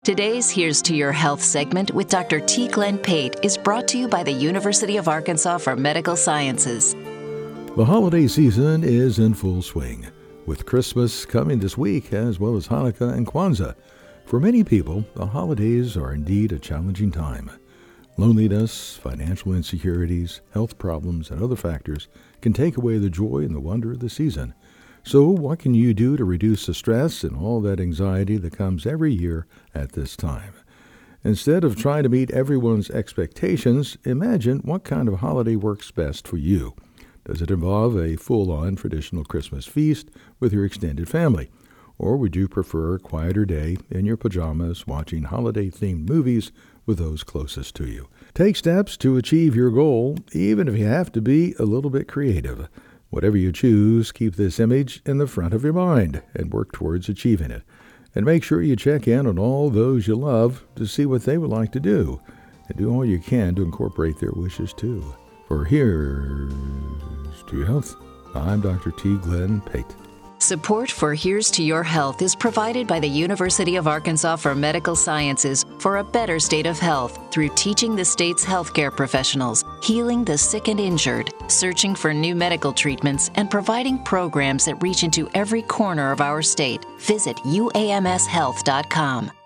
Today's Here's to Your Health segment with Dr. T. Glenn Pate is brought to you by the University of Arkansas for Medical Sciences. The holiday season is in full swing, with Christmas coming this week as well as Hanukkah and Kwanzaa. For many people, the holidays are indeed a challenging time. Loneliness, financial insecurities, health problems, and other factors can take away the joy and the wonder of the season. So what can you do to reduce the stress and all that anxiety that comes every year at this time? Instead of trying to meet everyone's expectations, imagine what kind of holiday works best for you. Does it involve a full-on traditional Christmas feast with your extended family? Or would you prefer a quieter day in your pajamas watching holiday-themed movies with those closest to you? Take steps to achieve your goal, even if you have to be a little bit creative. Whatever you choose, keep this image in the front of your mind and work towards achieving it. And make sure you check in on all those you love to see what they would like to do, and do all you can to incorporate their wishes too. For Here's to Your Health, I'm Dr. T. Glenn Pate. Support for Here's to Your Health is provided by the University of Arkansas for Medical Sciences for a better state of health through teaching the state's healthcare professionals, healing the sick and injured, searching for new medical treatments, and providing programs that reach into every corner of our state. Visit uamshealth.com.